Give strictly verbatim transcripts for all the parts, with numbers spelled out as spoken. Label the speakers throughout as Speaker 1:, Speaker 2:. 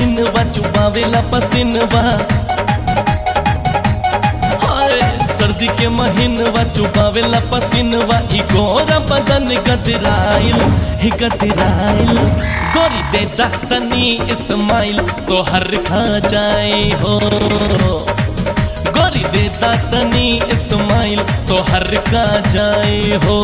Speaker 1: महीनवा चुबावेला पसीनवा, हाय सर्दी के महीनवा चुबावेला पसीनवा, ई गोरा बदन गदराइल ही गदराइल। गोरी देता तनी इस्माइल तो हर खा जाए हो, गोरी देता तनी इस्माइल तो हर खा जाए हो।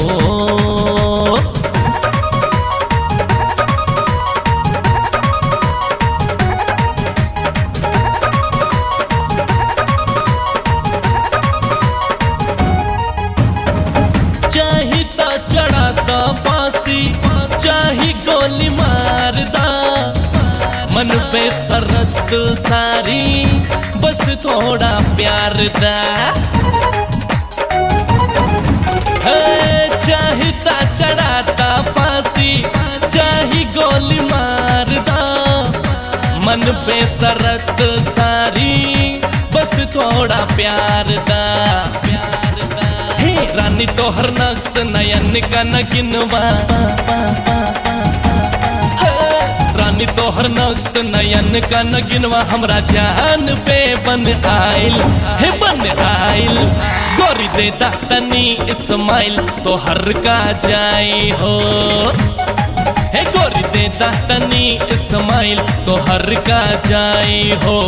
Speaker 1: चाहिता चढ़ाता फांसी, चाही गोली मारदा, मन पे सरहद सारी बस थोड़ा प्यार दा। चाहिता चढ़ाता फांसी, चाही गोली मारदा, मन पे सरहद सारी बस थोड़ा प्यार दा। रानी तोहर नक्श नयन का नगिनवा, रानी तोहर नक्श नयन का नगिनवा, हमरा जान पे बन आइल हे बन आइल। गोरी देता तनी इस्माइल तो हर का जाए हो, हे गोरी देता तनी इस्माइल तो हर का जाए हो।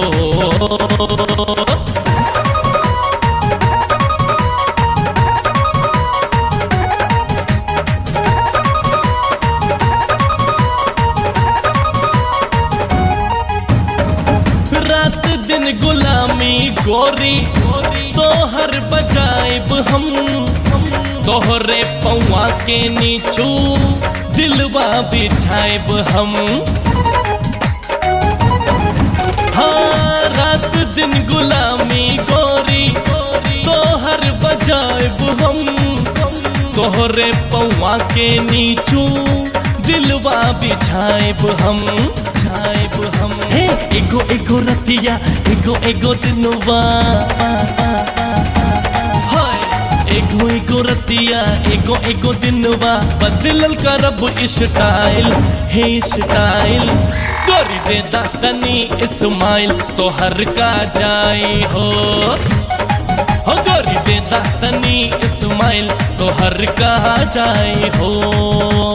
Speaker 1: रात दिन गुलामी गोरी तोहर बजाइब हम, तोहरे पौआ के नीचू दिलवा बिछाइब हम। हाँ रात दिन गुलामी गोरी तोहर बजाइब हम, तोहरे पौआ के नीचू दिलवा बिछाइब हम बिछाइब हम। हे एगो एगो रतिया एगो एगो दिनवा, हाय एगो एगो रतिया एगो एगो दिनवा, बदलल करब स्टाइल हे स्टाइल। गोरी देता तनी इस्माइल तो हर का जाए हो, हो गोरी देता तनी इस्माइल तो हर का जाए हो।